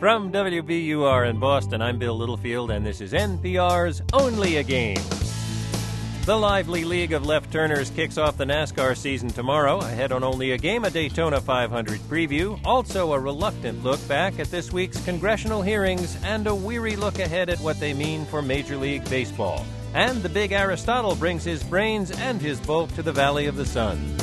From WBUR in Boston, I'm Bill Littlefield, and this is NPR's Only a Game. The lively League of Left Turners kicks off the NASCAR season tomorrow. Ahead on Only a Game, a Daytona 500 preview. Also a reluctant look back at this week's congressional hearings and a weary look ahead at what they mean for Major League Baseball. And the big Aristotle brings his brains and his bulk to the Valley of the Sun.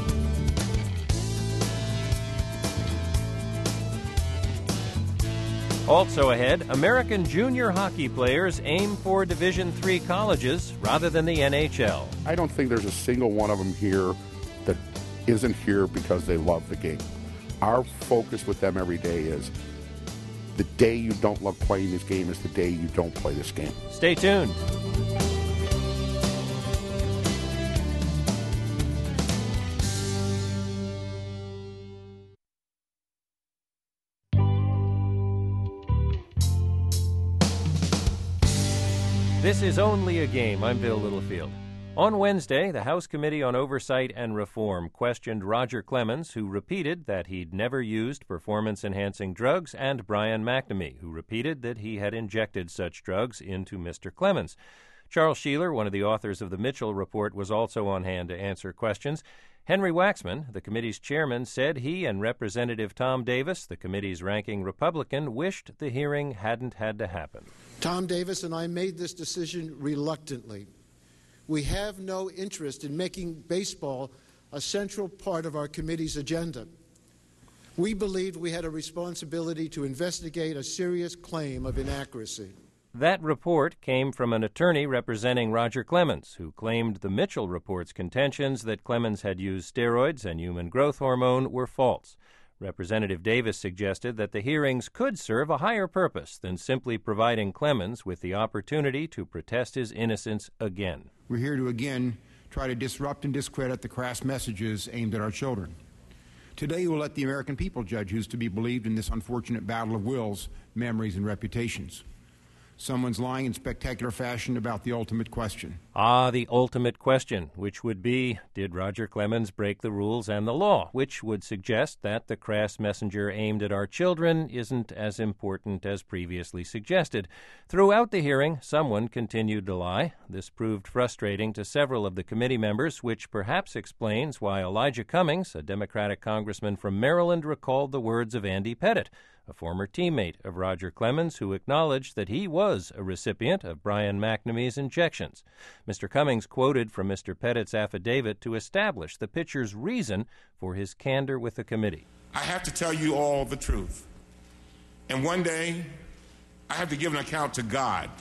Also ahead, American junior hockey players aim for Division III colleges rather than the NHL. I don't think there's a single one of them here that isn't here because they love the game. Our focus with them every day is the day you don't love playing this game is the day you don't play this game. Stay tuned. This is Only a Game. I'm Bill Littlefield. On Wednesday, the House Committee on Oversight and Reform questioned Roger Clemens, who repeated that he'd never used performance-enhancing drugs, and Brian McNamee, who repeated that he had injected such drugs into Mr. Clemens. Charles Sheeler, one of the authors of the Mitchell Report, was also on hand to answer questions. Henry Waxman, the committee's chairman, said he and Representative Tom Davis, the committee's ranking Republican, wished the hearing hadn't had to happen. Tom Davis and I made this decision reluctantly. We have no interest in making baseball a central part of our committee's agenda. We believed we had a responsibility to investigate a serious claim of inaccuracy. That report came from an attorney representing Roger Clemens, who claimed the Mitchell Report's contentions that Clemens had used steroids and human growth hormone were false. Representative Davis suggested that the hearings could serve a higher purpose than simply providing Clemens with the opportunity to protest his innocence again. We're here to again try to disrupt and discredit the crass messages aimed at our children. Today we'll let the American people judge who's to be believed in this unfortunate battle of wills, memories, and reputations. Someone's lying in spectacular fashion about the ultimate question. The ultimate question, which would be, did Roger Clemens break the rules and the law, which would suggest that the crass messenger aimed at our children isn't as important as previously suggested. Throughout the hearing, someone continued to lie. This proved frustrating to several of the committee members, which perhaps explains why Elijah Cummings, a Democratic congressman from Maryland, recalled the words of Andy Pettit, a former teammate of Roger Clemens, who acknowledged that he was a recipient of Brian McNamee's injections. Mr. Cummings quoted from Mr. Pettit's affidavit to establish the pitcher's reason for his candor with the committee. I have to tell you all the truth. And one day, I have to give an account to God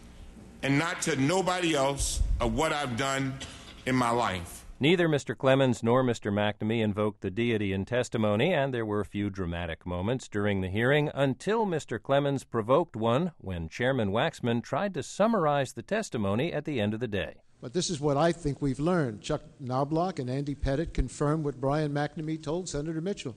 and not to nobody else of what I've done in my life. Neither Mr. Clemens nor Mr. McNamee invoked the deity in testimony, and there were a few dramatic moments during the hearing until Mr. Clemens provoked one when Chairman Waxman tried to summarize the testimony at the end of the day. But this is what I think we've learned. Chuck Knobloch and Andy Pettit confirmed what Brian McNamee told Senator Mitchell.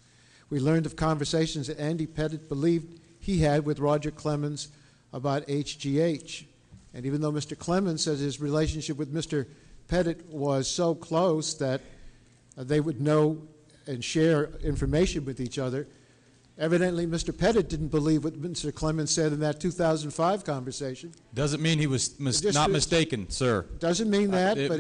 We learned of conversations that Andy Pettit believed he had with Roger Clemens about HGH. And even though Mr. Clemens says his relationship with Mr. Pettit was so close that they would know and share information with each other, evidently Mr. Pettit didn't believe what Mr. Clemens said in that 2005 conversation. Doesn't mean he was not mistaken, sir. Doesn't mean that, but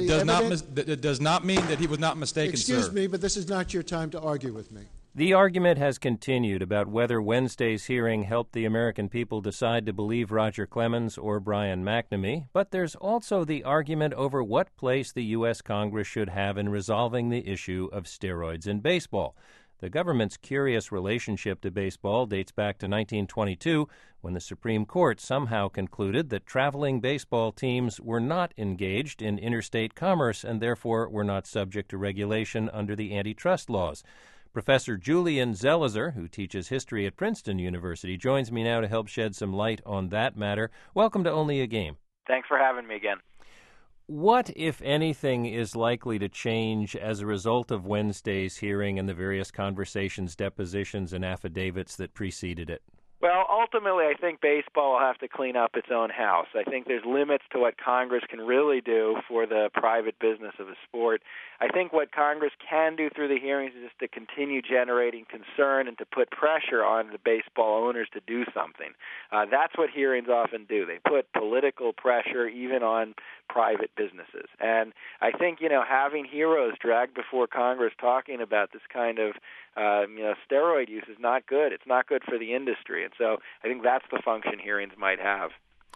it does not mean that he was not mistaken, sir. Excuse me, but this is not your time to argue with me. The argument has continued about whether Wednesday's hearing helped the American people decide to believe Roger Clemens or Brian McNamee, but there's also the argument over what place the U.S. Congress should have in resolving the issue of steroids in baseball. The government's curious relationship to baseball dates back to 1922, when the Supreme Court somehow concluded that traveling baseball teams were not engaged in interstate commerce and therefore were not subject to regulation under the antitrust laws. Professor Julian Zelizer, who teaches history at Princeton University, joins me now to help shed some light on that matter. Welcome to Only a Game. Thanks for having me again. What, if anything, is likely to change as a result of Wednesday's hearing and the various conversations, depositions, and affidavits that preceded it? Well, ultimately, I think baseball will have to clean up its own house. I think there's limits to what Congress can really do for the private business of a sport. I think what Congress can do through the hearings is just to continue generating concern and to put pressure on the baseball owners to do something. That's what hearings often do. They put political pressure even on private businesses. And I think, having heroes dragged before Congress talking about this kind of steroid use is not good. It's not good for the industry. And so I think that's the function hearings might have.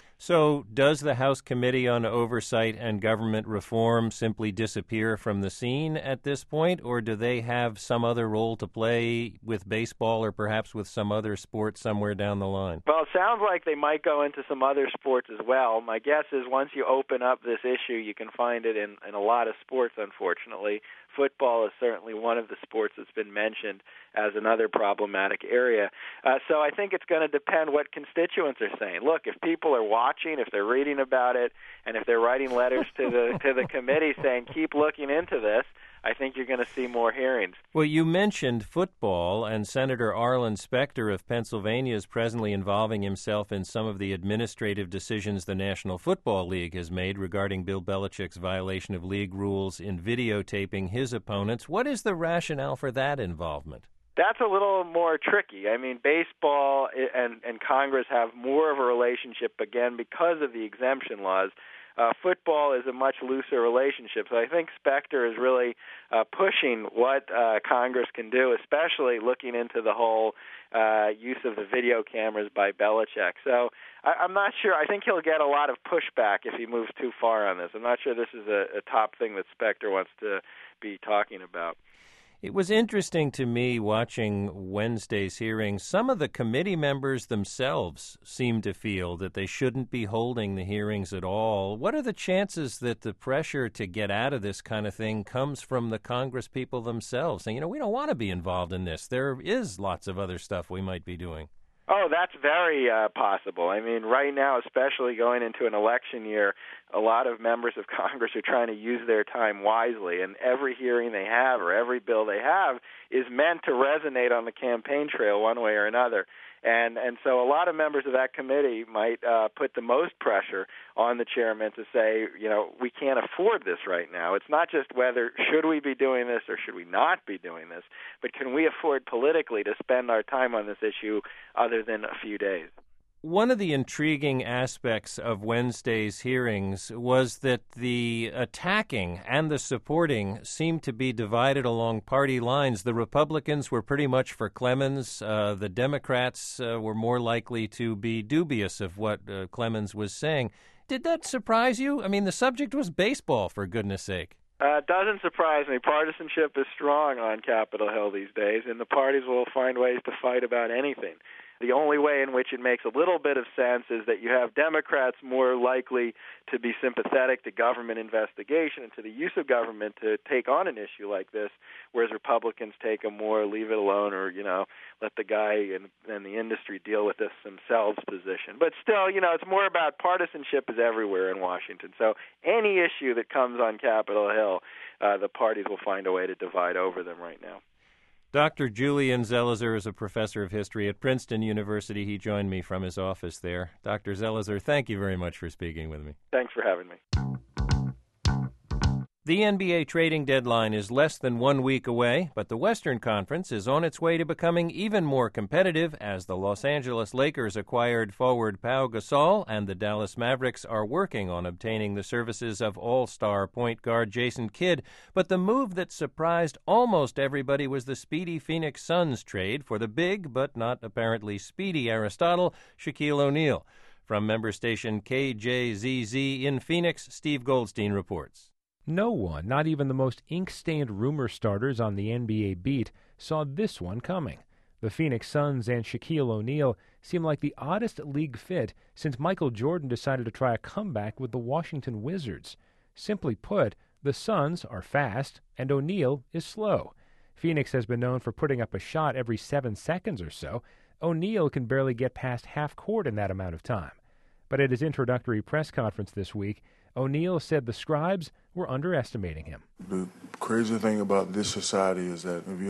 So does the House Committee on Oversight and Government Reform simply disappear from the scene at this point, or do they have some other role to play with baseball or perhaps with some other sport somewhere down the line? Well, it sounds like they might go into some other sports as well. My guess is once you open up this issue, you can find it in a lot of sports, unfortunately. Football is certainly one of the sports that's been mentioned as another problematic area. So I think it's going to depend what constituents are saying. Look, if people are watching, if they're reading about it, and if they're writing letters to the committee saying, keep looking into this, I think you're going to see more hearings. Well, you mentioned football, and Senator Arlen Specter of Pennsylvania is presently involving himself in some of the administrative decisions the National Football League has made regarding Bill Belichick's violation of league rules in videotaping his opponents. What is the rationale for that involvement? That's a little more tricky. I mean, baseball and Congress have more of a relationship, again, because of the exemption laws. Football is a much looser relationship. So I think Specter is really pushing what Congress can do, especially looking into the whole use of the video cameras by Belichick. So I'm not sure. I think he'll get a lot of pushback if he moves too far on this. I'm not sure this is a top thing that Specter wants to be talking about. It was interesting to me watching Wednesday's hearings. Some of the committee members themselves seem to feel that they shouldn't be holding the hearings at all. What are the chances that the pressure to get out of this kind of thing comes from the Congress people themselves saying, we don't want to be involved in this. There is lots of other stuff we might be doing. Oh, that's very possible. I mean, right now, especially going into an election year, a lot of members of Congress are trying to use their time wisely, and every hearing they have or every bill they have is meant to resonate on the campaign trail one way or another. And so a lot of members of that committee might put the most pressure on the chairman to say, we can't afford this right now. It's not just whether should we be doing this or should we not be doing this, but can we afford politically to spend our time on this issue other than a few days? One of the intriguing aspects of Wednesday's hearings was that the attacking and the supporting seemed to be divided along party lines. The Republicans were pretty much for Clemens. The Democrats were more likely to be dubious of what Clemens was saying. Did that surprise you? I mean, the subject was baseball, for goodness sake. It doesn't surprise me. Partisanship is strong on Capitol Hill these days, and the parties will find ways to fight about anything. The only way in which it makes a little bit of sense is that you have Democrats more likely to be sympathetic to government investigation and to the use of government to take on an issue like this, whereas Republicans take a more leave it alone or, let the guy and the industry deal with this themselves position. But still, it's more about partisanship is everywhere in Washington. So any issue that comes on Capitol Hill, the parties will find a way to divide over them right now. Dr. Julian Zelizer is a professor of history at Princeton University. He joined me from his office there. Dr. Zelizer, thank you very much for speaking with me. Thanks for having me. The NBA trading deadline is less than 1 week away, but the Western Conference is on its way to becoming even more competitive as the Los Angeles Lakers acquired forward Pau Gasol and the Dallas Mavericks are working on obtaining the services of all-star point guard Jason Kidd. But the move that surprised almost everybody was the speedy Phoenix Suns trade for the big but not apparently speedy Aristotle, Shaquille O'Neal. From member station KJZZ in Phoenix, Steve Goldstein reports. No one, not even the most ink-stained rumor starters on the NBA beat, saw this one coming. The Phoenix Suns and Shaquille O'Neal seem like the oddest league fit since Michael Jordan decided to try a comeback with the Washington Wizards. Simply put, the Suns are fast and O'Neal is slow. Phoenix has been known for putting up a shot every 7 seconds or so. O'Neal can barely get past half court in that amount of time. But at his introductory press conference this week, O'Neal said the scribes were underestimating him. The crazy thing about this society is that if you don't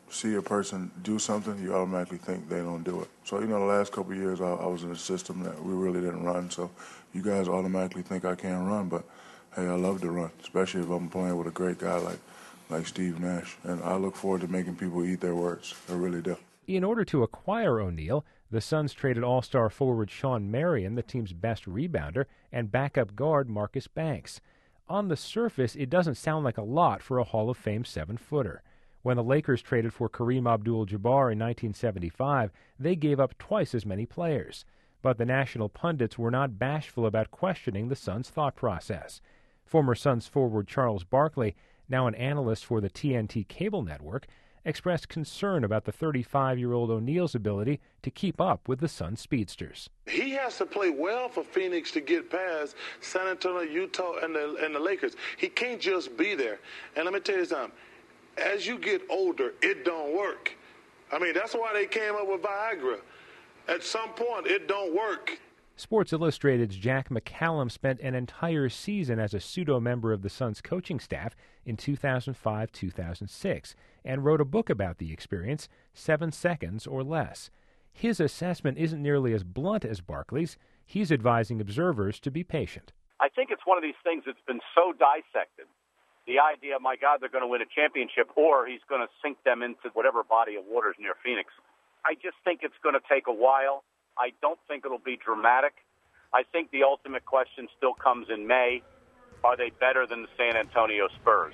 see a person do something, you automatically think they don't do it. So, the last couple of years I was in a system that we really didn't run, so you guys automatically think I can't run, but hey, I love to run, especially if I'm playing with a great guy like Steve Nash. And I look forward to making people eat their words. I really do. In order to acquire O'Neal, the Suns traded All-Star forward Shawn Marion, the team's best rebounder, and backup guard Marcus Banks. On the surface, it doesn't sound like a lot for a Hall of Fame 7-footer. When the Lakers traded for Kareem Abdul-Jabbar in 1975, they gave up twice as many players. But the national pundits were not bashful about questioning the Suns' thought process. Former Suns forward Charles Barkley, now an analyst for the TNT cable network, expressed concern about the 35-year-old O'Neal's ability to keep up with the Suns speedsters. He has to play well for Phoenix to get past San Antonio, Utah, and the Lakers. He can't just be there. And let me tell you something. As you get older, it don't work. That's why they came up with Viagra. At some point, it don't work. Sports Illustrated's Jack McCallum spent an entire season as a pseudo-member of the Suns coaching staff in 2005-2006 and wrote a book about the experience, 7 Seconds or Less. His assessment isn't nearly as blunt as Barkley's. He's advising observers to be patient. I think it's one of these things that's been so dissected. The idea, my God, they're going to win a championship, or he's going to sink them into whatever body of water is near Phoenix. I just think it's going to take a while. I don't think it'll be dramatic. I think the ultimate question still comes in May. Are they better than the San Antonio Spurs?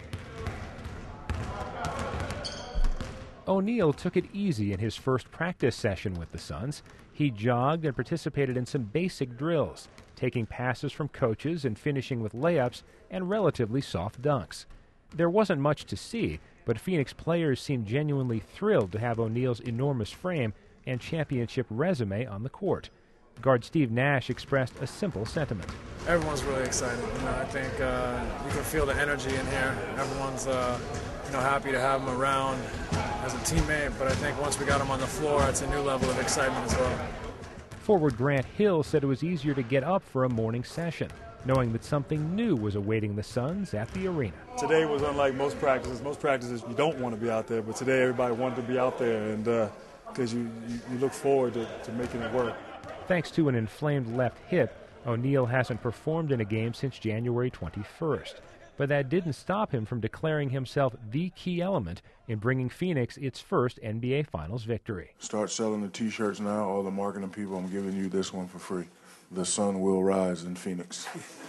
O'Neal took it easy in his first practice session with the Suns. He jogged and participated in some basic drills, taking passes from coaches and finishing with layups and relatively soft dunks. There wasn't much to see, but Phoenix players seemed genuinely thrilled to have O'Neal's enormous frame and championship resume on the court. Guard Steve Nash expressed a simple sentiment. Everyone's really excited. I think you can feel the energy in here. Everyone's happy to have him around as a teammate, but I think once we got him on the floor, it's a new level of excitement as well. Forward Grant Hill said it was easier to get up for a morning session, knowing that something new was awaiting the Suns at the arena. Today was unlike most practices. Most practices you don't want to be out there, but today everybody wanted to be out there, and because you look forward to making it work. Thanks to an inflamed left hip, O'Neal hasn't performed in a game since January 21st. But that didn't stop him from declaring himself the key element in bringing Phoenix its first NBA Finals victory. Start selling the T-shirts now. All the marketing people, I'm giving you this one for free. The sun will rise in Phoenix.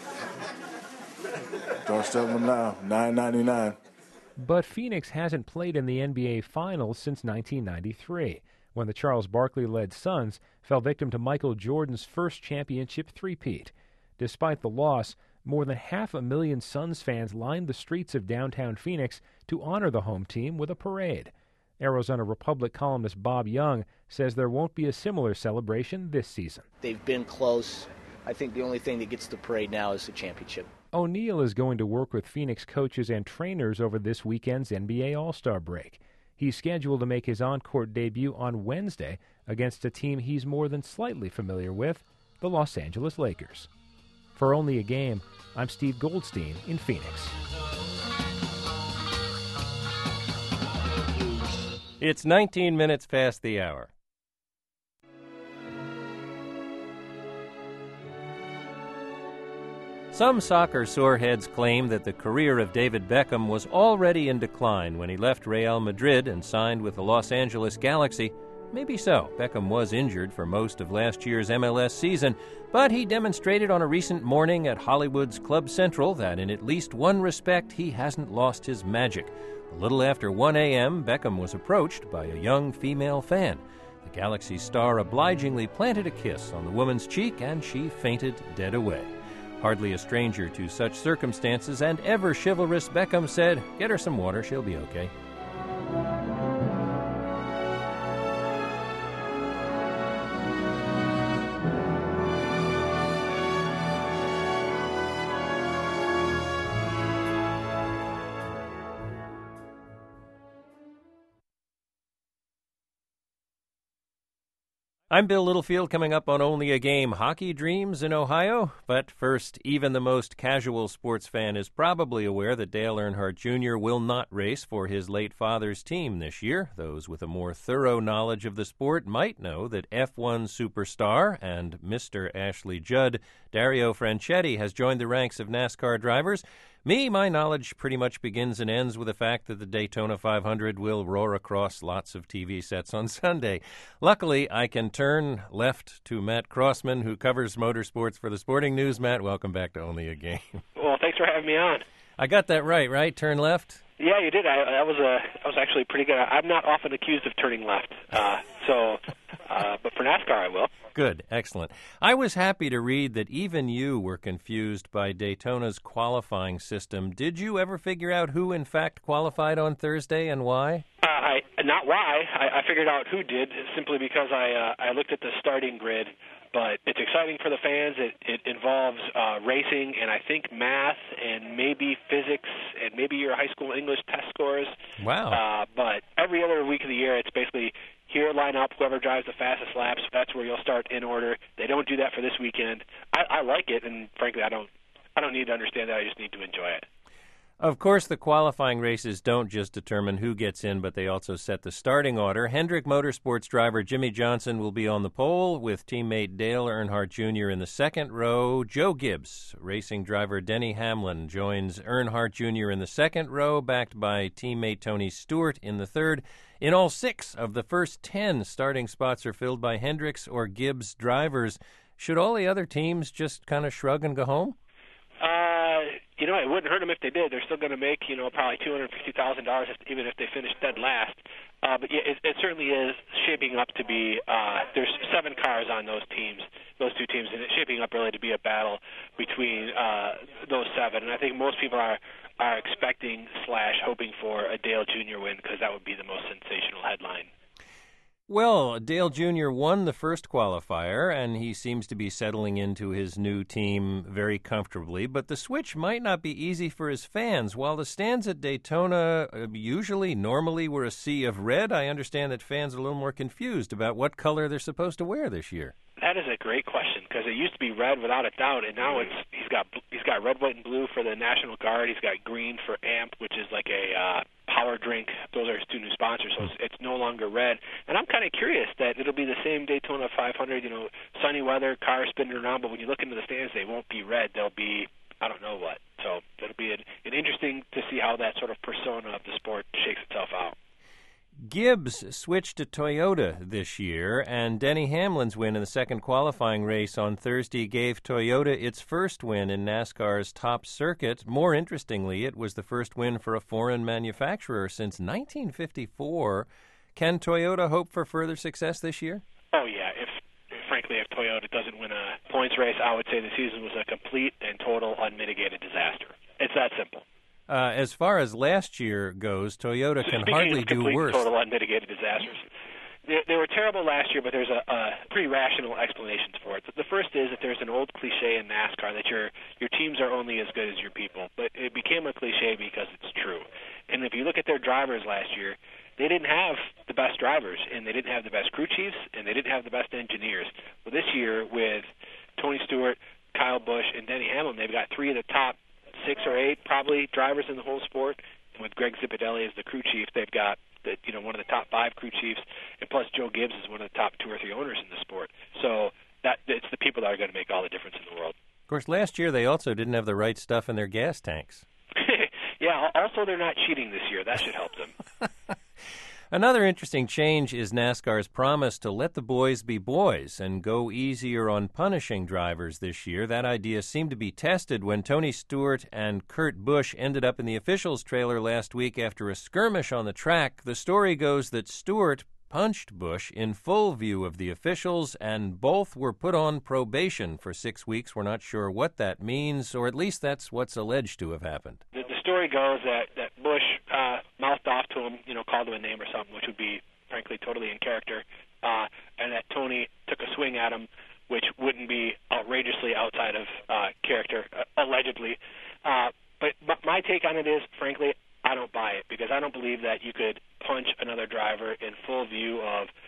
Start selling them now, $9.99. But Phoenix hasn't played in the NBA Finals since 1993, when the Charles Barkley-led Suns fell victim to Michael Jordan's first championship three-peat. Despite the loss, more than 500,000 Suns fans lined the streets of downtown Phoenix to honor the home team with a parade. Arizona Republic columnist Bob Young says there won't be a similar celebration this season. They've been close. I think the only thing that gets the parade now is the championship. O'Neal is going to work with Phoenix coaches and trainers over this weekend's NBA All-Star break. He's scheduled to make his on-court debut on Wednesday against a team he's more than slightly familiar with, the Los Angeles Lakers. For Only a Game, I'm Steve Goldstein in Phoenix. It's 19 minutes past the hour. Some soccer soreheads claim that the career of David Beckham was already in decline when he left Real Madrid and signed with the Los Angeles Galaxy. Maybe so. Beckham was injured for most of last year's MLS season, but he demonstrated on a recent morning at Hollywood's Club Central that in at least one respect he hasn't lost his magic. A little after 1 a.m., Beckham was approached by a young female fan. The Galaxy star obligingly planted a kiss on the woman's cheek, and she fainted dead away. Hardly a stranger to such circumstances, and ever chivalrous Beckham said, "Get her some water, she'll be okay." I'm Bill Littlefield, coming up on Only a Game, hockey dreams in Ohio. But first, even the most casual sports fan is probably aware that Dale Earnhardt Jr. will not race for his late father's team this year. Those with a more thorough knowledge of the sport might know that F1 superstar and Mr. Ashley Judd, Dario Franchitti, has joined the ranks of NASCAR drivers. My knowledge pretty much begins and ends with the fact that the Daytona 500 will roar across lots of TV sets on Sunday. Luckily, I can turn left to Matt Crossman, who covers motorsports for the Sporting News. Matt, welcome back to Only a Game. Well, thanks for having me on. I got that right? Turn left? Yeah, you did. I was actually pretty good. I'm not often accused of turning left, but for NASCAR I will. Good, excellent. I was happy to read that even you were confused by Daytona's qualifying system. Did you ever figure out who in fact qualified on Thursday and why? Not why. I figured out who did, simply because I looked at the starting grid. But it's exciting for the fans. It involves racing and I think math and maybe physics and maybe your high school English test scores. Wow. But every other week of the year, it's basically here, line up, whoever drives the fastest laps, that's where you'll start in order. They don't do that for this weekend. I like it, and frankly, I don't need to understand that. I just need to enjoy it. Of course, the qualifying races don't just determine who gets in, but they also set the starting order. Hendrick Motorsports driver Jimmie Johnson will be on the pole with teammate Dale Earnhardt Jr. in the second row. Joe Gibbs, racing driver Denny Hamlin, joins Earnhardt Jr. in the second row, backed by teammate Tony Stewart in the third. In all 6 of the first 10 starting spots are filled by Hendricks or Gibbs drivers. Should all the other teams just kind of shrug and go home? It wouldn't hurt them if they did. They're still going to make, probably $250,000 even if they finish dead last. But yeah, it certainly is shaping up to be. There's 7 cars on those two teams, and it's shaping up really to be a battle between those 7. And I think most people are expecting / hoping for a Dale Jr. win, because that would be the most sensational headline. Well, Dale Jr. won the first qualifier, and he seems to be settling into his new team very comfortably, but the switch might not be easy for his fans. While the stands at Daytona normally were a sea of red, I understand that fans are a little more confused about what color they're supposed to wear this year. That is a great question, because it used to be red without a doubt, and now he's got red, white, and blue for the National Guard. He's got green for AMP, which is like a power drink. Those are his 2 new sponsors, so it's no longer red. And I'm kind of curious that it'll be the same Daytona 500, sunny weather, cars spinning around, but when you look into the stands, they won't be red. They'll be I don't know what. So it'll be an interesting to see how that sort of persona of the sport shakes itself out. Gibbs switched to Toyota this year, and Denny Hamlin's win in the second qualifying race on Thursday gave Toyota its first win in NASCAR's top circuit. More interestingly, it was the first win for a foreign manufacturer since 1954. Can Toyota hope for further success this year? Oh, yeah. If Toyota doesn't win a points race, I would say the season was a complete and total unmitigated disaster. It's that simple. As far as last year goes, Toyota can hardly do worse. Total unmitigated disasters. They were terrible last year, but there's a pretty rational explanations for it. The first is that there's an old cliche in NASCAR that your teams are only as good as your people, but it became a cliche because it's true. And if you look at their drivers last year, they didn't have the best drivers, and they didn't have the best crew chiefs, and they didn't have the best engineers. Well, this year with Tony Stewart, Kyle Busch, and Denny Hamlin, they've got 3 of the top 6 or 8 probably drivers in the whole sport. And with Greg Zipadelli as the crew chief, they've got one of the top 5 crew chiefs, and plus Joe Gibbs is one of the top 2 or 3 owners in the sport. So it's the people that are going to make all the difference in the world. Of course, last year they also didn't have the right stuff in their gas tanks. Yeah, also they're not cheating this year. That should help them. Another interesting change is NASCAR's promise to let the boys be boys and go easier on punishing drivers this year. That idea seemed to be tested when Tony Stewart and Kurt Busch ended up in the officials' trailer last week after a skirmish on the track. The story goes that Stewart punched Busch in full view of the officials, and both were put on probation for 6 weeks. We're not sure what that means, or at least that's what's alleged to have happened. The story goes that Busch mouthed off to him, called him a name or something, which would be, frankly, totally in character, and that Tony took a swing at him, which wouldn't be outrageously outside of character, allegedly. But my take on it is, frankly, I don't buy it, because I don't believe that you could punch another driver in full view of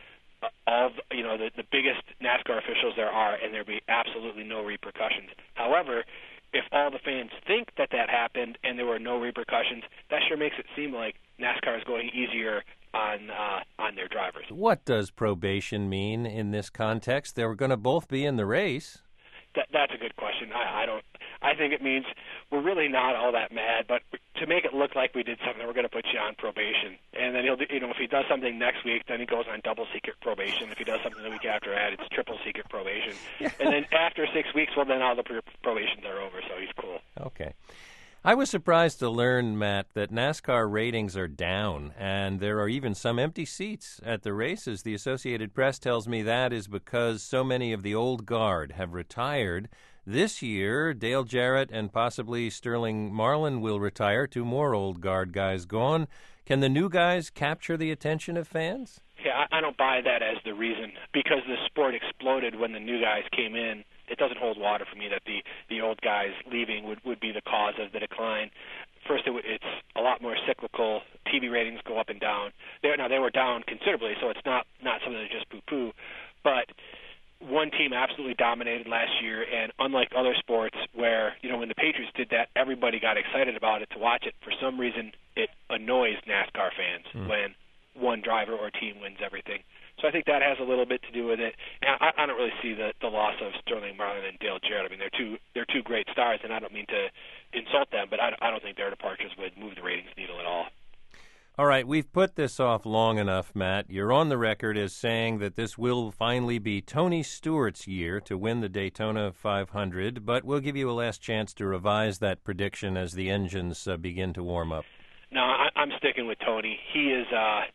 all the biggest NASCAR officials there are, and there'd be absolutely no repercussions. However, if all the fans think that happened and there were no repercussions, that sure makes it seem like NASCAR is going easier on their drivers. What does probation mean in this context? They were going to both be in the race. That's a good question. I think it means we're really not all that mad, but to make it look like we did something, we're going to put you on probation. And then he'll, if he does something next week, then he goes on double secret probation. If he does something the week after that, it's triple secret probation. And then after 6 weeks, well, then all the probations are over, so he's cool. Okay. I was surprised to learn, Matt, that NASCAR ratings are down, and there are even some empty seats at the races. The Associated Press tells me that is because so many of the old guard have retired. This year, Dale Jarrett and possibly Sterling Marlin will retire. 2 more old guard guys gone. Can the new guys capture the attention of fans? Yeah, I don't buy that as the reason. Because the sport exploded when the new guys came in, it doesn't hold water for me that the old guys leaving would be the cause of the decline. First, it's a lot more cyclical. TV ratings go up and down. They were down considerably, so it's not something to just poo-poo. But one team absolutely dominated last year, and unlike other sports where, when the Patriots did that, everybody got excited about it to watch it. For some reason, it annoys NASCAR fans when one driver or team wins everything. So I think that has a little bit to do with it. And I don't really see the loss of Sterling Marlin and Dale Jarrett. I mean, they're two great stars, and I don't mean to insult them, but I don't think their departures would move the ratings needle at all. All right, we've put this off long enough, Matt. You're on the record as saying that this will finally be Tony Stewart's year to win the Daytona 500, but we'll give you a last chance to revise that prediction as the engines begin to warm up. No, I'm sticking with Tony. He is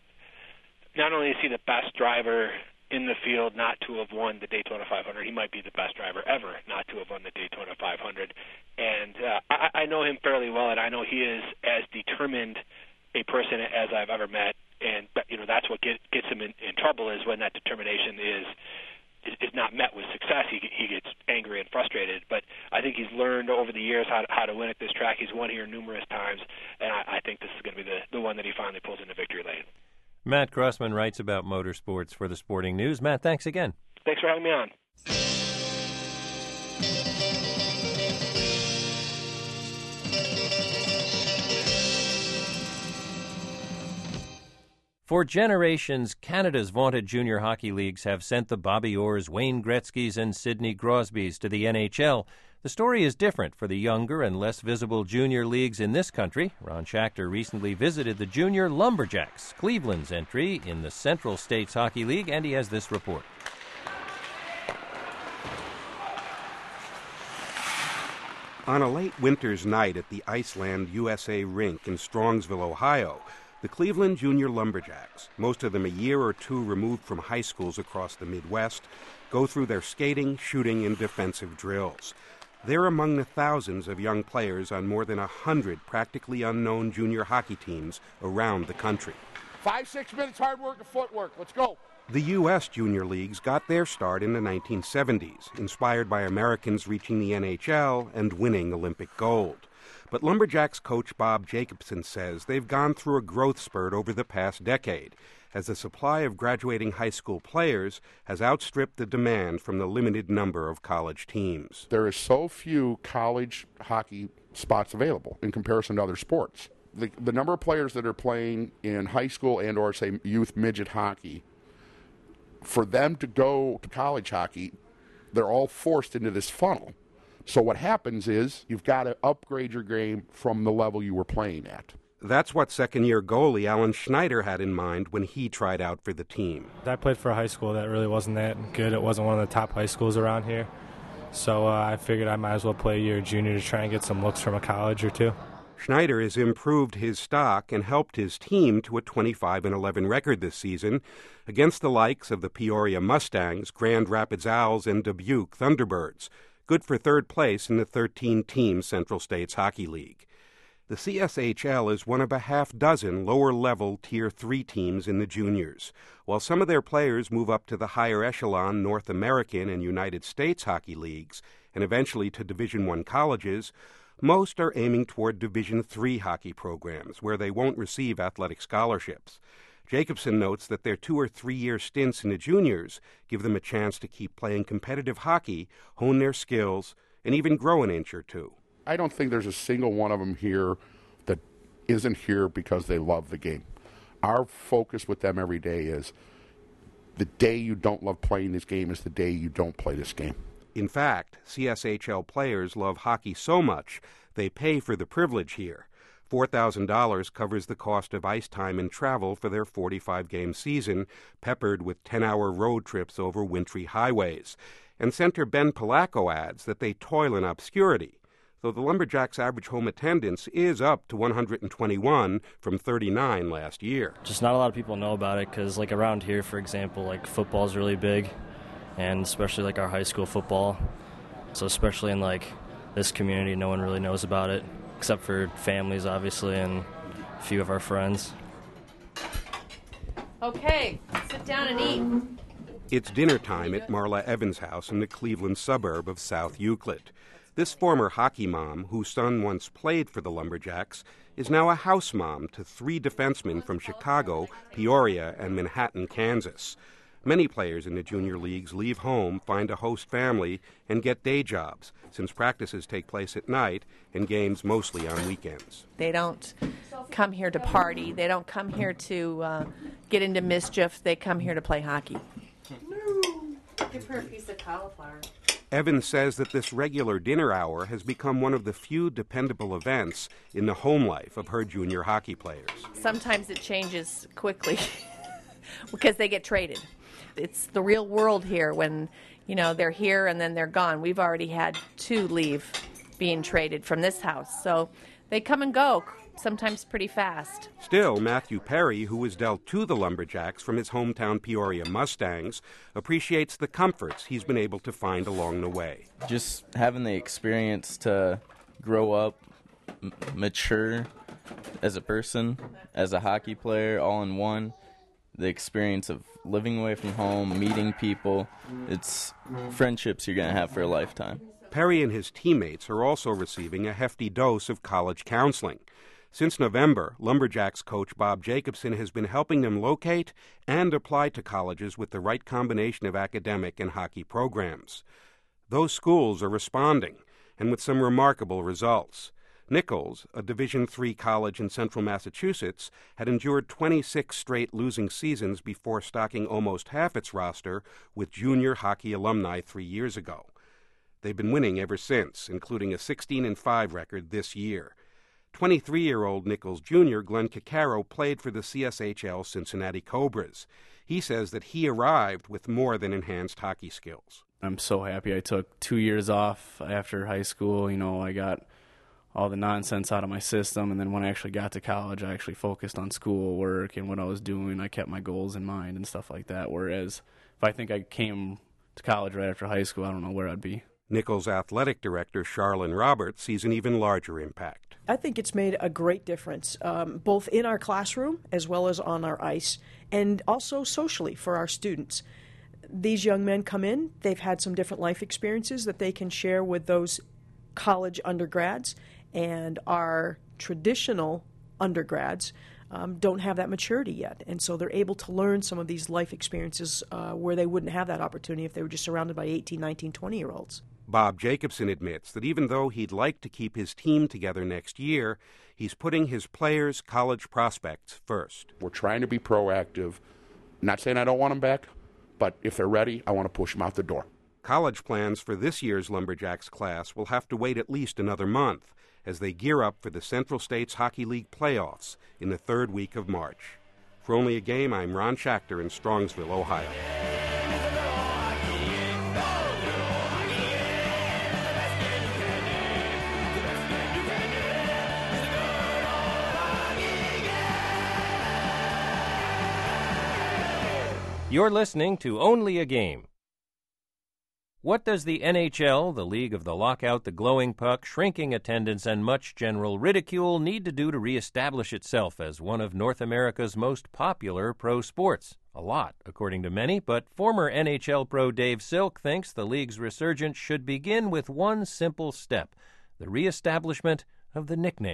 not only is he the best driver in the field not to have won the Daytona 500, he might be the best driver ever not to have won the Daytona 500. And I know him fairly well, and I know he is as determined a person as I've ever met, and that's what gets him in trouble, is when that determination is not met with success. He gets angry and frustrated. But I think he's learned over the years how to win at this track. He's won here numerous times, and I think this is going to be the one that he finally pulls into victory lane. Matt Crossman writes about motorsports for the Sporting News. Matt, thanks again. Thanks for having me on. For generations, Canada's vaunted junior hockey leagues have sent the Bobby Orrs, Wayne Gretzkys, and Sidney Crosbys to the NHL. The story is different for the younger and less visible junior leagues in this country. Ron Schachter recently visited the Junior Lumberjacks, Cleveland's entry in the Central States Hockey League, and he has this report. On a late winter's night at the Iceland USA rink in Strongsville, Ohio, the Cleveland Junior Lumberjacks, most of them a year or two removed from high schools across the Midwest, go through their skating, shooting, and defensive drills. They're among the thousands of young players on more than 100 practically unknown junior hockey teams around the country. 5-6 minutes hard work and footwork. Let's go. The U.S. junior leagues got their start in the 1970s, inspired by Americans reaching the NHL and winning Olympic gold. But Lumberjacks coach Bob Jacobson says they've gone through a growth spurt over the past decade, as the supply of graduating high school players has outstripped the demand from the limited number of college teams. There is so few college hockey spots available in comparison to other sports. The number of players that are playing in high school and or, say, youth midget hockey, for them to go to college hockey, they're all forced into this funnel. So what happens is you've got to upgrade your game from the level you were playing at. That's what second-year goalie Alan Schneider had in mind when he tried out for the team. I played for a high school that really wasn't that good. It wasn't one of the top high schools around here. So I figured I might as well play a year junior to try and get some looks from a college or two. Schneider has improved his stock and helped his team to a 25-11 record this season against the likes of the Peoria Mustangs, Grand Rapids Owls, and Dubuque Thunderbirds, good for third place in the 13-team Central States Hockey League. The CSHL is one of a half-dozen lower-level Tier 3 teams in the juniors. While some of their players move up to the higher echelon North American and United States hockey leagues and eventually to Division I colleges, most are aiming toward Division III hockey programs where they won't receive athletic scholarships. Jacobson notes that their 2 or 3 year stints in the juniors give them a chance to keep playing competitive hockey, hone their skills, and even grow an inch or two. I don't think there's a single one of them here that isn't here because they love the game. Our focus with them every day is the day you don't love playing this game is the day you don't play this game. In fact, CSHL players love hockey so much they pay for the privilege here. $4,000 covers the cost of ice time and travel for their 45-game season, peppered with 10-hour road trips over wintry highways. And center Ben Polacco adds that they toil in obscurity, though the Lumberjacks' average home attendance is up to 121 from 39 last year. Just not a lot of people know about it because, like, around here, for example, like, football's really big, and especially, like, our high school football. So especially in, like, this community, no one really knows about it, except for families, obviously, and a few of our friends. Okay, sit down and eat. It's dinner time at Marla Evans' house in the Cleveland suburb of South Euclid. This former hockey mom, whose son once played for the Lumberjacks, is now a house mom to 3 defensemen from Chicago, Peoria, and Manhattan, Kansas. Many players in the junior leagues leave home, find a host family, and get day jobs, since practices take place at night and games mostly on weekends. They don't come here to party. They don't come here to get into mischief. They come here to play hockey. Give her a piece of cauliflower. Evans says that this regular dinner hour has become one of the few dependable events in the home life of her junior hockey players. Sometimes it changes quickly because they get traded. It's the real world here when, you know, they're here and then they're gone. We've already had 2 leave being traded from this house. So they come and go, sometimes pretty fast. Still, Matthew Perry, who was dealt to the Lumberjacks from his hometown Peoria Mustangs, appreciates the comforts he's been able to find along the way. Just having the experience to grow up, mature as a person, as a hockey player, all in one. The experience of living away from home, meeting people, it's friendships you're going to have for a lifetime. Perry and his teammates are also receiving a hefty dose of college counseling. Since November, Lumberjacks coach Bob Jacobson has been helping them locate and apply to colleges with the right combination of academic and hockey programs. Those schools are responding, and with some remarkable results. Nichols, a Division III college in central Massachusetts, had endured 26 straight losing seasons before stocking almost half its roster with junior hockey alumni 3 years ago. They've been winning ever since, including a 16-5 record this year. 23-year-old Nichols Jr. Glenn Caccaro played for the CSHL Cincinnati Cobras. He says that he arrived with more than enhanced hockey skills. I'm so happy I took 2 years off after high school. You know, I got all the nonsense out of my system, and then when I actually got to college, I actually focused on school work and what I was doing. I kept my goals in mind and stuff like that, whereas if I think I came to college right after high school, I don't know where I'd be. Nichols athletic director Charlene Roberts sees an even larger impact. I think it's made a great difference, both in our classroom as well as on our ice, and also socially for our students. These young men come in, they've had some different life experiences that they can share with those college undergrads, and our traditional undergrads don't have that maturity yet. And so they're able to learn some of these life experiences where they wouldn't have that opportunity if they were just surrounded by 18, 19, 20-year-olds. Bob Jacobson admits that even though he'd like to keep his team together next year, he's putting his players' college prospects first. We're trying to be proactive. Not saying I don't want them back, but if they're ready, I want to push them out the door. College plans for this year's Lumberjacks class will have to wait at least another month as they gear up for the Central States Hockey League playoffs in the 3rd week of March. For Only a Game, I'm Ron Schachter in Strongsville, Ohio. You're listening to Only a Game. What does the NHL, the League of the Lockout, the Glowing Puck, shrinking attendance, and much general ridicule need to do to reestablish itself as one of North America's most popular pro sports? A lot, according to many, but former NHL pro Dave Silk thinks the league's resurgence should begin with one simple step, the reestablishment of the nickname.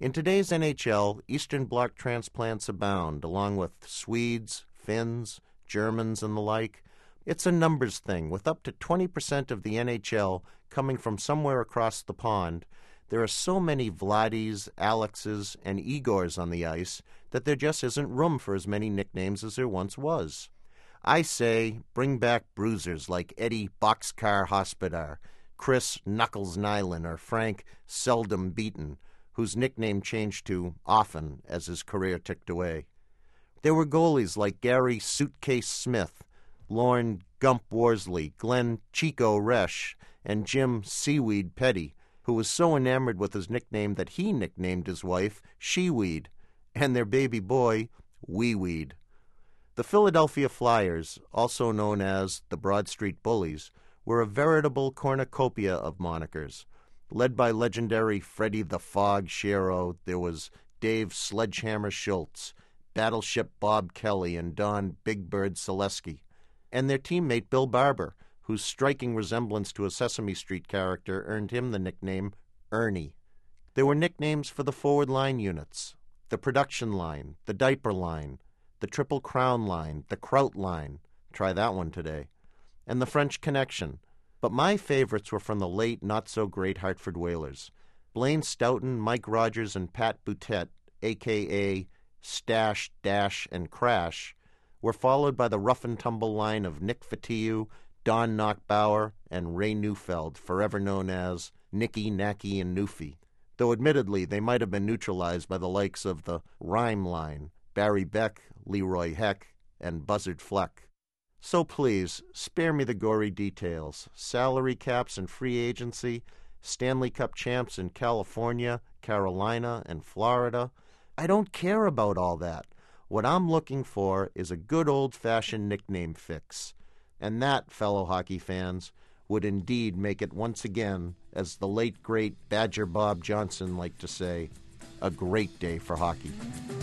In today's NHL, Eastern Bloc transplants abound, along with Swedes, Finns, Germans, and the like. It's a numbers thing. With up to 20% of the NHL coming from somewhere across the pond, there are so many Vladis, Alexes, and Igors on the ice that there just isn't room for as many nicknames as there once was. I say bring back bruisers like Eddie Boxcar Hospodar, Chris Knuckles Nyland, or Frank Seldom Beaten, whose nickname changed to Often as his career ticked away. There were goalies like Gary Suitcase Smith, Lorne Gump Worsley, Glenn Chico Resch, and Jim Seaweed Petty, who was so enamored with his nickname that he nicknamed his wife She-Weed, and their baby boy Wee-Weed. The Philadelphia Flyers, also known as the Broad Street Bullies, were a veritable cornucopia of monikers. Led by legendary Freddie the Fog Shero, there was Dave Sledgehammer Schultz, Battleship Bob Kelly, and Don Big Bird Selesky, and their teammate Bill Barber, whose striking resemblance to a Sesame Street character earned him the nickname Ernie. There were nicknames for the forward line units, the production line, the diaper line, the Triple Crown line, the Kraut line, try that one today, and the French Connection. But my favorites were from the late, not-so-great Hartford Whalers. Blaine Stoughton, Mike Rogers, and Pat Boutette, a.k.a. Stash, Dash, and Crash, were followed by the rough-and-tumble line of Nick Fatiu, Don Knockbauer, and Ray Neufeld, forever known as Nicky, Nacky, and Newfie, though admittedly they might have been neutralized by the likes of the Rhyme line, Barry Beck, Leroy Heck, and Buzzard Fleck. So please, spare me the gory details. Salary caps and free agency, Stanley Cup champs in California, Carolina, and Florida. I don't care about all that. What I'm looking for is a good old-fashioned nickname fix. And that, fellow hockey fans, would indeed make it once again, as the late, great Badger Bob Johnson liked to say, a great day for hockey.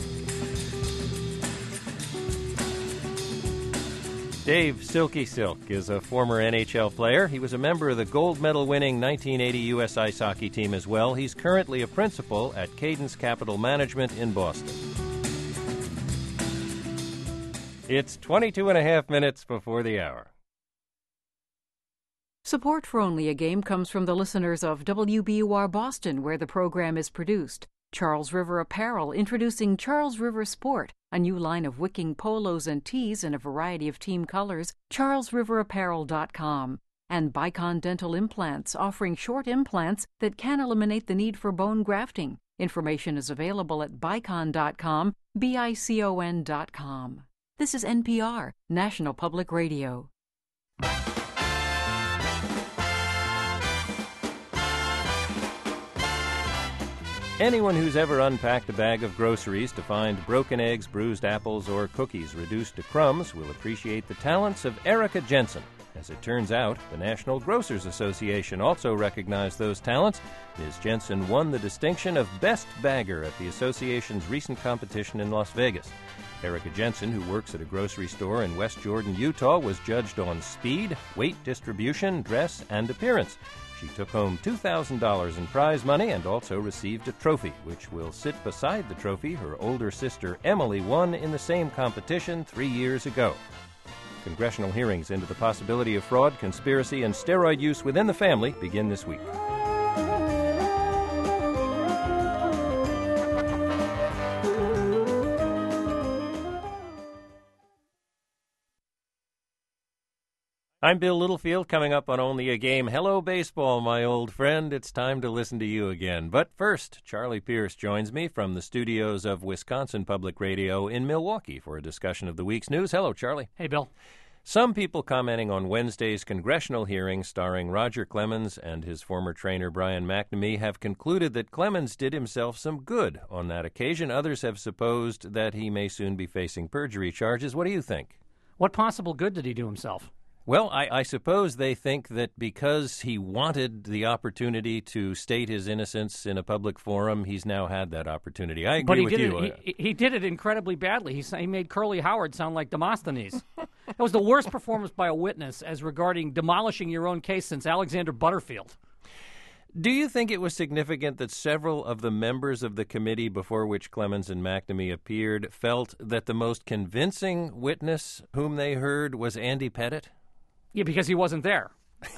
Dave Silky Silk is a former NHL player. He was a member of the gold medal-winning 1980 U.S. Ice Hockey team as well. He's currently a principal at Cadence Capital Management in Boston. It's 22 and a half minutes before the hour. Support for Only a Game comes from the listeners of WBUR Boston, where the program is produced. Charles River Apparel, introducing Charles River Sport, a new line of wicking polos and tees in a variety of team colors, charlesriverapparel.com. And Bicon Dental Implants, offering short implants that can eliminate the need for bone grafting. Information is available at bicon.com, bicon.com. This is NPR, National Public Radio. Anyone who's ever unpacked a bag of groceries to find broken eggs, bruised apples, or cookies reduced to crumbs will appreciate the talents of Erica Jensen. As it turns out, the National Grocers Association also recognized those talents. Ms. Jensen won the distinction of Best Bagger at the association's recent competition in Las Vegas. Erica Jensen, who works at a grocery store in West Jordan, Utah, was judged on speed, weight distribution, dress, and appearance. She took home $2,000 in prize money and also received a trophy, which will sit beside the trophy her older sister Emily won in the same competition 3 years ago. Congressional hearings into the possibility of fraud, conspiracy, and steroid use within the family begin this week. I'm Bill Littlefield, coming up on Only a Game. Hello, baseball, my old friend. It's time to listen to you again. But first, Charlie Pierce joins me from the studios of Wisconsin Public Radio in Milwaukee for a discussion of the week's news. Hello, Charlie. Hey, Bill. Some people commenting on Wednesday's congressional hearing starring Roger Clemens and his former trainer Brian McNamee have concluded that Clemens did himself some good on that occasion. Others have supposed that he may soon be facing perjury charges. What do you think? What possible good did he do himself? Well, I suppose they think that because he wanted the opportunity to state his innocence in a public forum, he's now had that opportunity. I agree with you. He did it incredibly badly. He made Curly Howard sound like Demosthenes. That was the worst performance by a witness as regarding demolishing your own case since Alexander Butterfield. Do you think it was significant that several of the members of the committee before which Clemens and McNamee appeared felt that the most convincing witness whom they heard was Andy Pettitte? Yeah, because he wasn't there.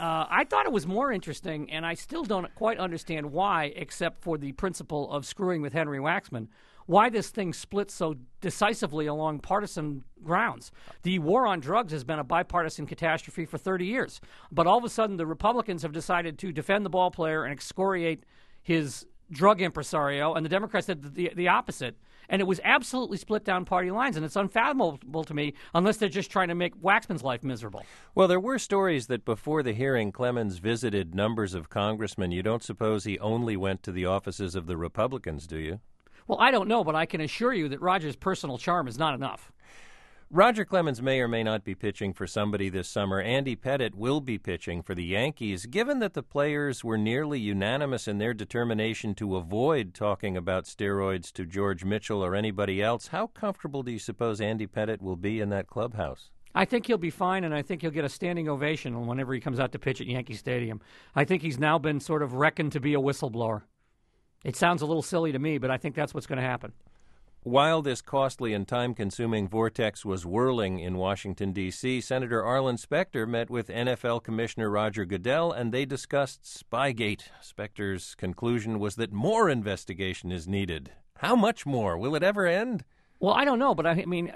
I thought it was more interesting, and I still don't quite understand why, except for the principle of screwing with Henry Waxman, why this thing splits so decisively along partisan grounds. The war on drugs has been a bipartisan catastrophe for 30 years. But all of a sudden, the Republicans have decided to defend the ball player and excoriate his drug impresario, and the Democrats did the opposite. And it was absolutely split down party lines, and it's unfathomable to me unless they're just trying to make Waxman's life miserable. Well, there were stories that before the hearing, Clemens visited numbers of congressmen. You don't suppose he only went to the offices of the Republicans, do you? Well, I don't know, but I can assure you that Roger's personal charm is not enough. Roger Clemens may or may not be pitching for somebody this summer. Andy Pettitte will be pitching for the Yankees. Given that the players were nearly unanimous in their determination to avoid talking about steroids to George Mitchell or anybody else, how comfortable do you suppose Andy Pettitte will be in that clubhouse? I think he'll be fine, and I think he'll get a standing ovation whenever he comes out to pitch at Yankee Stadium. I think he's now been sort of reckoned to be a whistleblower. It sounds a little silly to me, but I think that's what's going to happen. While this costly and time-consuming vortex was whirling in Washington, D.C., Senator Arlen Specter met with NFL Commissioner Roger Goodell, and they discussed Spygate. Specter's conclusion was that more investigation is needed. How much more? Will it ever end? Well, I don't know, but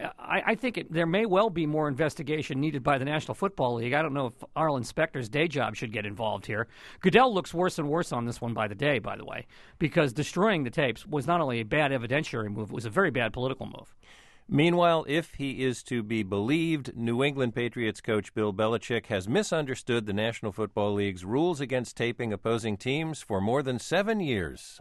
I think there may well be more investigation needed by the National Football League. I don't know if Arlen Specter's day job should get involved here. Goodell looks worse and worse on this one by the day, by the way, because destroying the tapes was not only a bad evidentiary move, it was a very bad political move. Meanwhile, if he is to be believed, New England Patriots coach Bill Belichick has misunderstood the National Football League's rules against taping opposing teams for more than 7 years.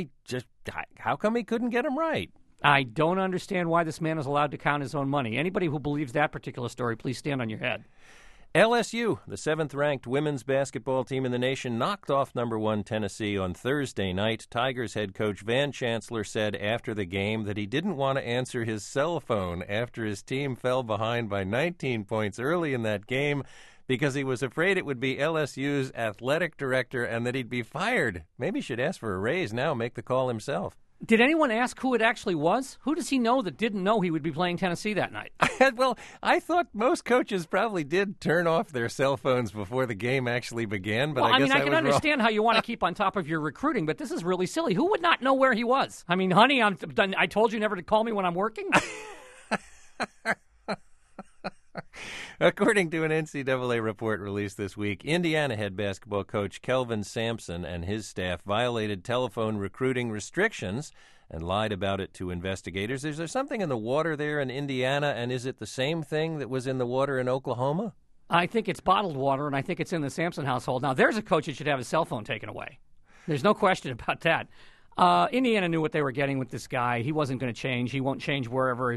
How come he couldn't get them right? I don't understand why this man is allowed to count his own money. Anybody who believes that particular story, please stand on your head. LSU, the 7th-ranked women's basketball team in the nation, knocked off number 1 Tennessee on Thursday night. Tigers head coach Van Chancellor said after the game that he didn't want to answer his cell phone after his team fell behind by 19 points early in that game because he was afraid it would be LSU's athletic director and that he'd be fired. Maybe he should ask for a raise now, make the call himself. Did anyone ask who it actually was? Who does he know that didn't know he would be playing Tennessee that night? Well, I thought most coaches probably did turn off their cell phones before the game actually began, but I guess I can understand how you want to keep on top of your recruiting, but this is really silly. Who would not know where he was? I mean, honey, I told you never to call me when I'm working? According to an NCAA report released this week, Indiana head basketball coach Kelvin Sampson and his staff violated telephone recruiting restrictions and lied about it to investigators. Is there something in the water there in Indiana, and is it the same thing that was in the water in Oklahoma? I think it's bottled water, and I think it's in the Sampson household. Now, there's a coach that should have his cell phone taken away. There's no question about that. Indiana knew what they were getting with this guy. He wasn't going to change. He won't change wherever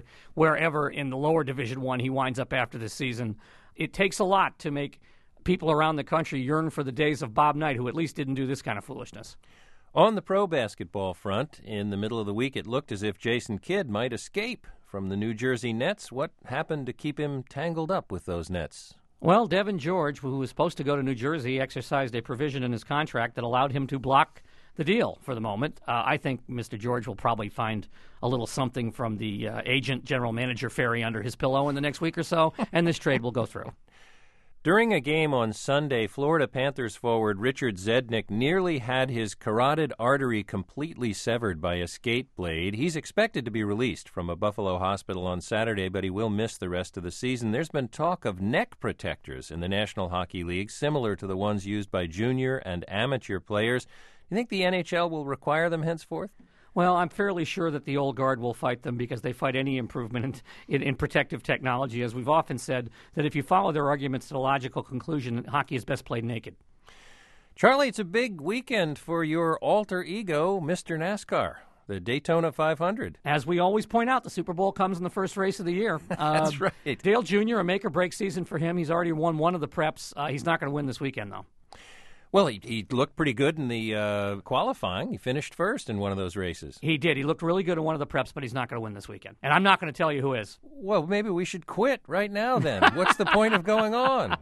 in the lower Division I he winds up after this season. It takes a lot to make people around the country yearn for the days of Bob Knight, who at least didn't do this kind of foolishness. On the pro basketball front, in the middle of the week, it looked as if Jason Kidd might escape from the New Jersey Nets. What happened to keep him tangled up with those Nets? Well, Devin George, who was supposed to go to New Jersey, exercised a provision in his contract that allowed him to block the deal for the moment. I think Mr. George will probably find a little something from the agent, general manager Ferry under his pillow in the next week or so, and this trade will go through. During a game on Sunday, Florida Panthers forward Richard Zednick nearly had his carotid artery completely severed by a skate blade. He's expected to be released from a Buffalo hospital on Saturday, but he will miss the rest of the season. There's been talk of neck protectors in the National Hockey League, similar to the ones used by junior and amateur players. You think the NHL will require them henceforth? Well, I'm fairly sure that the old guard will fight them because they fight any improvement in protective technology. As we've often said, that if you follow their arguments to the logical conclusion, hockey is best played naked. Charlie, it's a big weekend for your alter ego, Mr. NASCAR, the Daytona 500. As we always point out, the Super Bowl comes in the first race of the year. That's right. Dale Jr., a make-or-break season for him. He's already won one of the preps. He's not going to win this weekend, though. Well, he looked pretty good in the qualifying. He finished first in one of those races. He did. He looked really good in one of the preps, but he's not going to win this weekend. And I'm not going to tell you who is. Well, maybe we should quit right now then. What's the point of going on?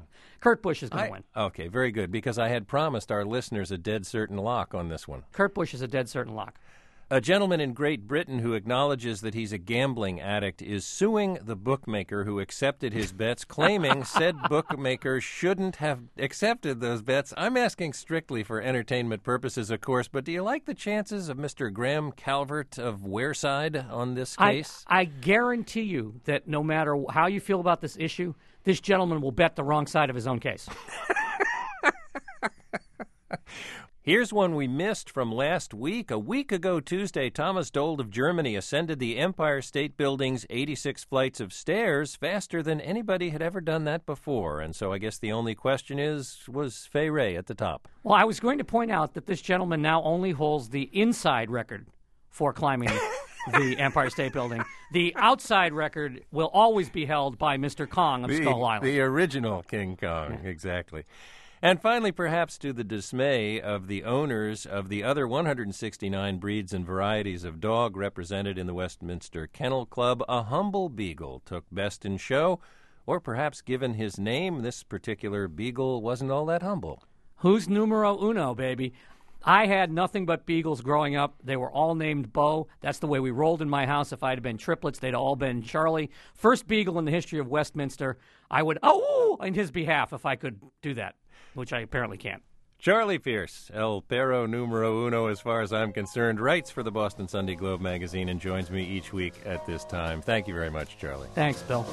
Kurt Busch is going to win. Okay, very good, because I had promised our listeners a dead certain lock on this one. Kurt Busch is a dead certain lock. A gentleman in Great Britain who acknowledges that he's a gambling addict is suing the bookmaker who accepted his bets, claiming said bookmaker shouldn't have accepted those bets. I'm asking strictly for entertainment purposes, of course, but do you like the chances of Mr. Graham Calvert of Wareside on this case? I guarantee you that no matter how you feel about this issue, this gentleman will bet the wrong side of his own case. Here's one we missed from last week. A week ago Tuesday, Thomas Dold of Germany ascended the Empire State Building's 86 flights of stairs faster than anybody had ever done that before. And so I guess the only question is, was Fay Wray at the top? Well, I was going to point out that this gentleman now only holds the inside record for climbing the Empire State Building. The outside record will always be held by Mr. Kong of Skull Island. The original King Kong, exactly. And finally, perhaps to the dismay of the owners of the other 169 breeds and varieties of dog represented in the Westminster Kennel Club, a humble beagle took best in show, or perhaps given his name, this particular beagle wasn't all that humble. Who's numero uno, baby? I had nothing but beagles growing up. They were all named Bo. That's the way we rolled in my house. If I'd have been triplets, they'd all been Charlie. First beagle in the history of Westminster. I would, in his behalf if I could do that, which I apparently can't. Charlie Pierce, El Perro Numero Uno, as far as I'm concerned, writes for the Boston Sunday Globe magazine and joins me each week at this time. Thank you very much, Charlie. Thanks, Bill.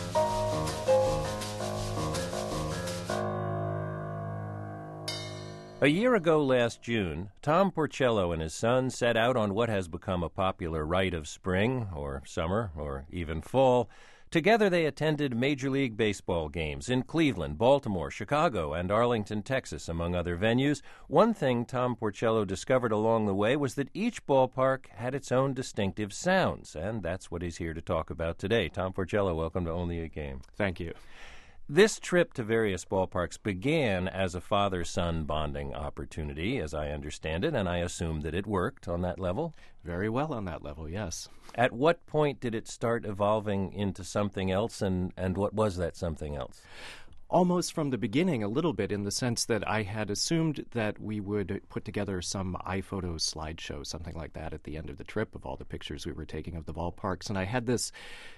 A year ago last June, Tom Porcello and his son set out on what has become a popular rite of spring, or summer, or even fall. Together they attended Major League Baseball games in Cleveland, Baltimore, Chicago, and Arlington, Texas, among other venues. One thing Tom Porcello discovered along the way was that each ballpark had its own distinctive sounds, and that's what he's here to talk about today. Tom Porcello, welcome to Only a Game. Thank you. This trip to various ballparks began as a father-son bonding opportunity, as I understand it, and I assume that it worked on that level. Very well on that level, yes. At what point did it start evolving into something else, and what was that something else? Almost from the beginning, a little bit, in the sense that I had assumed that we would put together some iPhoto slideshow, something like that, at the end of the trip of all the pictures we were taking of the ballparks, and I had this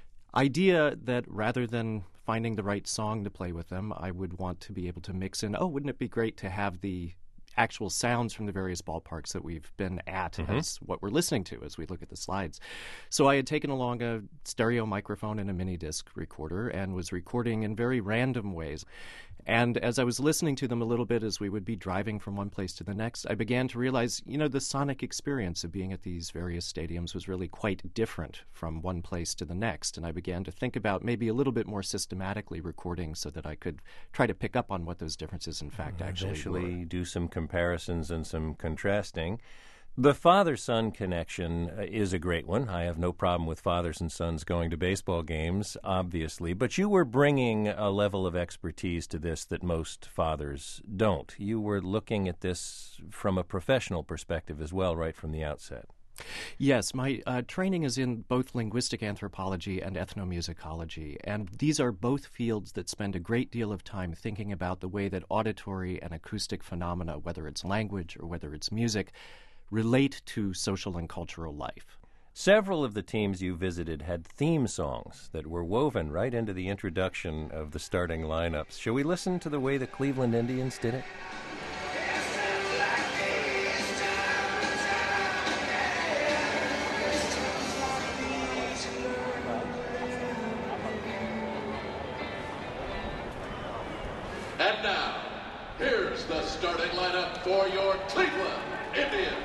idea that rather than finding the right song to play with them, I would want to be able to mix in, wouldn't it be great to have the actual sounds from the various ballparks that we've been at as what we're listening to as we look at the slides. So I had taken along a stereo microphone and a mini disc recorder and was recording in very random ways. And as I was listening to them a little bit as we would be driving from one place to the next, I began to realize, the sonic experience of being at these various stadiums was really quite different from one place to the next. And I began to think about maybe a little bit more systematically recording so that I could try to pick up on what those differences in fact actually were. Do some comparisons and some contrasting. The father-son connection is a great one. I have no problem with fathers and sons going to baseball games, obviously. But you were bringing a level of expertise to this that most fathers don't. You were looking at this from a professional perspective as well, right from the outset. Yes, my training is in both linguistic anthropology and ethnomusicology, and these are both fields that spend a great deal of time thinking about the way that auditory and acoustic phenomena, whether it's language or whether it's music, relate to social and cultural life. Several of the teams you visited had theme songs that were woven right into the introduction of the starting lineups. Shall we listen to the way the Cleveland Indians did it? And now, here's the starting lineup for your Cleveland Indians.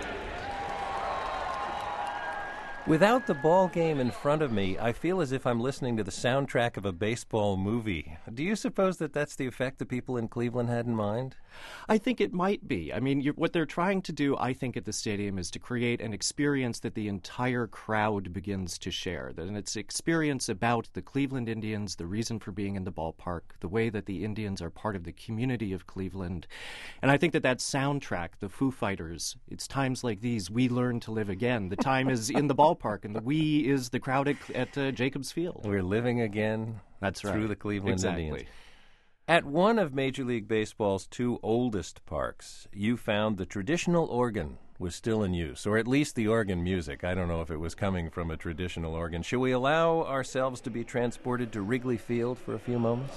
Without the ball game in front of me, I feel as if I'm listening to the soundtrack of a baseball movie. Do you suppose that that's the effect the people in Cleveland had in mind? I think it might be. I mean, what they're trying to do, I think, at the stadium is to create an experience that the entire crowd begins to share. And it's an experience about the Cleveland Indians, the reason for being in the ballpark, the way that the Indians are part of the community of Cleveland. And I think that soundtrack, the Foo Fighters, it's times like these we learn to live again. The time is in the ballpark, and the we is the crowd at Jacobs Field. We're living again. That's right. Through the Cleveland exactly. Indians. At one of Major League Baseball's two oldest parks, you found the traditional organ was still in use, or at least the organ music. I don't know if it was coming from a traditional organ. Shall we allow ourselves to be transported to Wrigley Field for a few moments?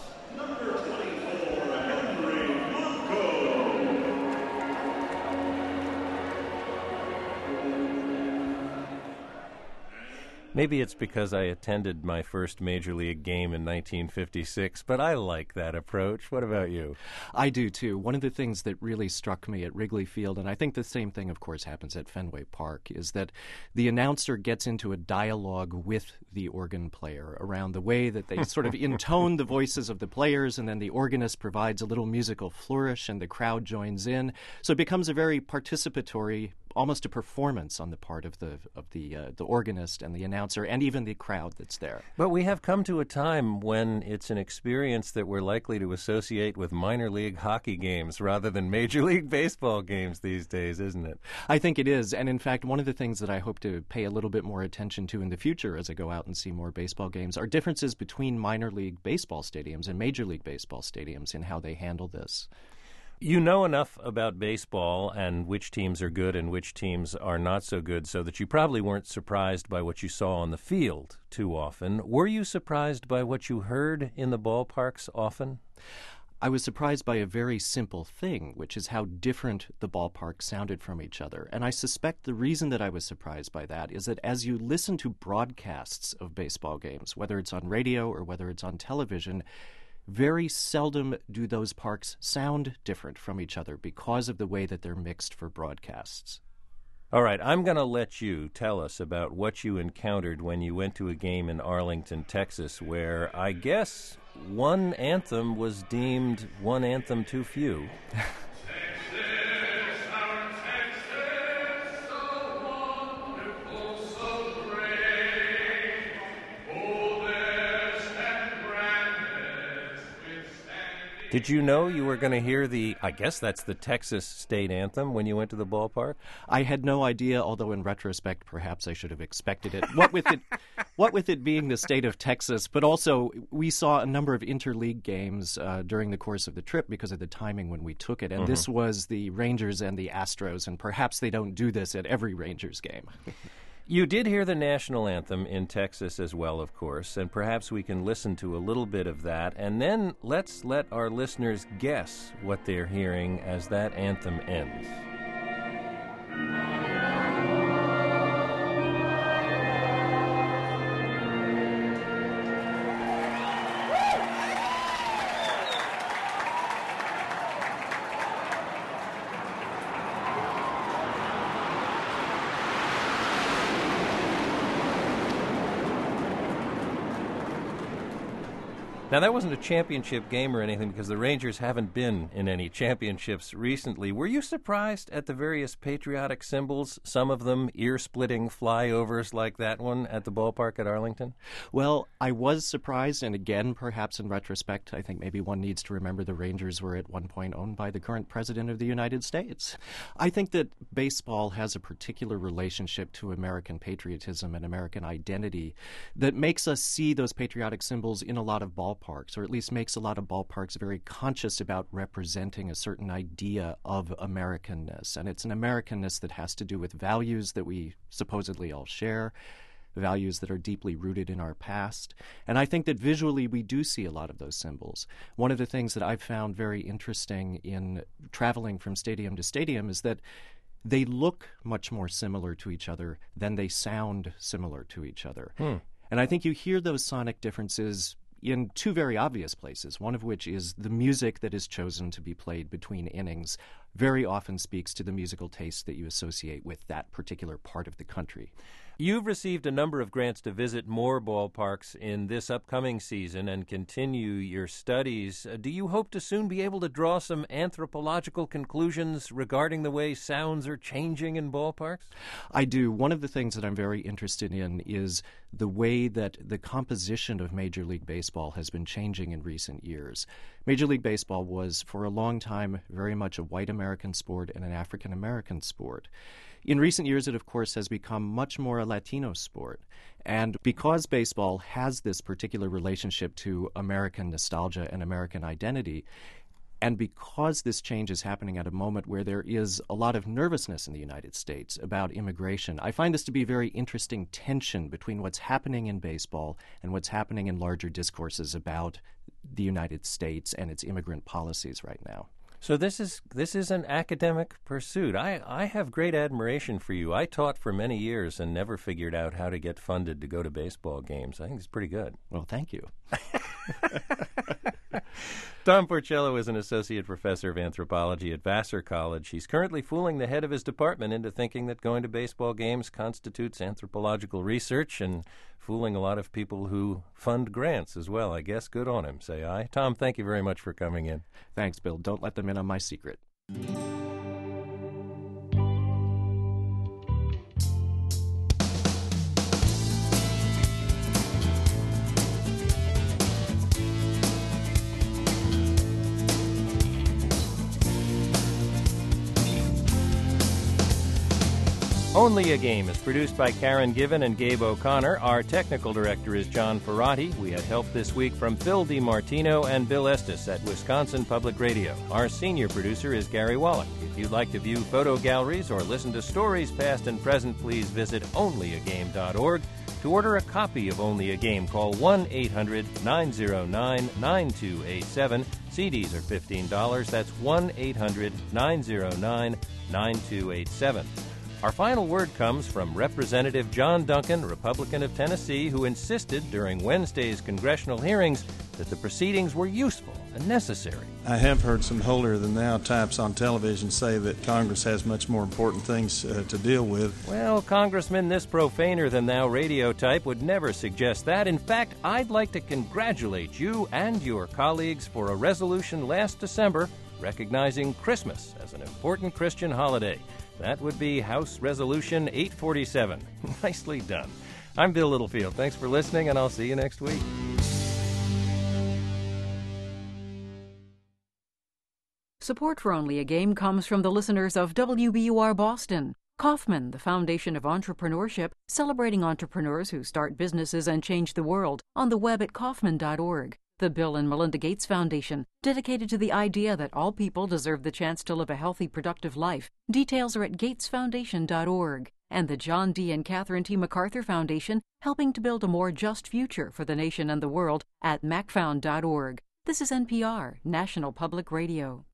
Maybe it's because I attended my first Major League game in 1956, but I like that approach. What about you? I do, too. One of the things that really struck me at Wrigley Field, and I think the same thing, of course, happens at Fenway Park, is that the announcer gets into a dialogue with the organ player around the way that they sort of intone the voices of the players, and then the organist provides a little musical flourish, and the crowd joins in. So it becomes a very participatory, almost a performance on the part of the organist and the announcer and even the crowd that's there. But we have come to a time when it's an experience that we're likely to associate with minor league hockey games rather than Major League Baseball games these days, isn't it? I think it is. And in fact, one of the things that I hope to pay a little bit more attention to in the future as I go out and see more baseball games are differences between minor league baseball stadiums and Major League Baseball stadiums in how they handle this. You know enough about baseball and which teams are good and which teams are not so good so that you probably weren't surprised by what you saw on the field too often. Were you surprised by what you heard in the ballparks often? I was surprised by a very simple thing, which is how different the ballparks sounded from each other. And I suspect the reason that I was surprised by that is that as you listen to broadcasts of baseball games, whether it's on radio or whether it's on television, very seldom do those parks sound different from each other because of the way that they're mixed for broadcasts. All right, I'm going to let you tell us about what you encountered when you went to a game in Arlington, Texas, where I guess one anthem was deemed one anthem too few. Did you know you were going to hear I guess that's the Texas state anthem when you went to the ballpark? I had no idea, although in retrospect, perhaps I should have expected it. What with it being the state of Texas, but also we saw a number of interleague games during the course of the trip because of the timing when we took it, and this was the Rangers and the Astros, and perhaps they don't do this at every Rangers game. You did hear the national anthem in Texas as well, of course, and perhaps we can listen to a little bit of that, and then let's let our listeners guess what they're hearing as that anthem ends. Now, that wasn't a championship game or anything because the Rangers haven't been in any championships recently. Were you surprised at the various patriotic symbols, some of them ear-splitting flyovers like that one at the ballpark at Arlington? Well, I was surprised, and again, perhaps in retrospect, I think maybe one needs to remember the Rangers were at one point owned by the current president of the United States. I think that baseball has a particular relationship to American patriotism and American identity that makes us see those patriotic symbols in a lot of ballparks, or at least makes a lot of ballparks very conscious about representing a certain idea of Americanness. And it's an Americanness that has to do with values that we supposedly all share, values that are deeply rooted in our past. And I think that visually we do see a lot of those symbols. One of the things that I've found very interesting in traveling from stadium to stadium is that they look much more similar to each other than they sound similar to each other. And I think you hear those sonic differences in two very obvious places, one of which is the music that is chosen to be played between innings very often speaks to the musical taste that you associate with that particular part of the country. You've received a number of grants to visit more ballparks in this upcoming season and continue your studies. Do you hope to soon be able to draw some anthropological conclusions regarding the way sounds are changing in ballparks? I do. One of the things that I'm very interested in is the way that the composition of Major League Baseball has been changing in recent years. Major League Baseball was, for a long time, very much a white American sport and an African American sport. In recent years, it, of course, has become much more a Latino sport. And because baseball has this particular relationship to American nostalgia and American identity, and because this change is happening at a moment where there is a lot of nervousness in the United States about immigration, I find this to be a very interesting tension between what's happening in baseball and what's happening in larger discourses about the United States and its immigrant policies right now. So this is an academic pursuit. I have great admiration for you. I taught for many years and never figured out how to get funded to go to baseball games. I think it's pretty good. Well, thank you. Tom Porcello is an associate professor of anthropology at Vassar College. He's currently fooling the head of his department into thinking that going to baseball games constitutes anthropological research and fooling a lot of people who fund grants as well. I guess good on him, say I. Tom, thank you very much for coming in. Thanks, Bill. Don't let them in on my secret. Only a Game is produced by Karen Given and Gabe O'Connor. Our technical director is John Ferrati. We had help this week from Phil DiMartino and Bill Estes at Wisconsin Public Radio. Our senior producer is Gary Wallach. If you'd like to view photo galleries or listen to stories past and present, please visit onlyagame.org. To order a copy of Only a Game, call 1-800-909-9287. CDs are $15. That's 1-800-909-9287. Our final word comes from Representative John Duncan, Republican of Tennessee, who insisted during Wednesday's congressional hearings that the proceedings were useful and necessary. I have heard some holier-than-thou types on television say that Congress has much more important things to deal with. Well, Congressman, this profaner-than-thou radio type would never suggest that. In fact, I'd like to congratulate you and your colleagues for a resolution last December recognizing Christmas as an important Christian holiday. That would be House Resolution 847. Nicely done. I'm Bill Littlefield. Thanks for listening, and I'll see you next week. Support for Only a Game comes from the listeners of WBUR Boston. Kauffman, the Foundation of Entrepreneurship, celebrating entrepreneurs who start businesses and change the world, on the web at Kauffman.org. The Bill and Melinda Gates Foundation, dedicated to the idea that all people deserve the chance to live a healthy, productive life. Details are at gatesfoundation.org. And the John D. and Catherine T. MacArthur Foundation, helping to build a more just future for the nation and the world at macfound.org. This is NPR, National Public Radio.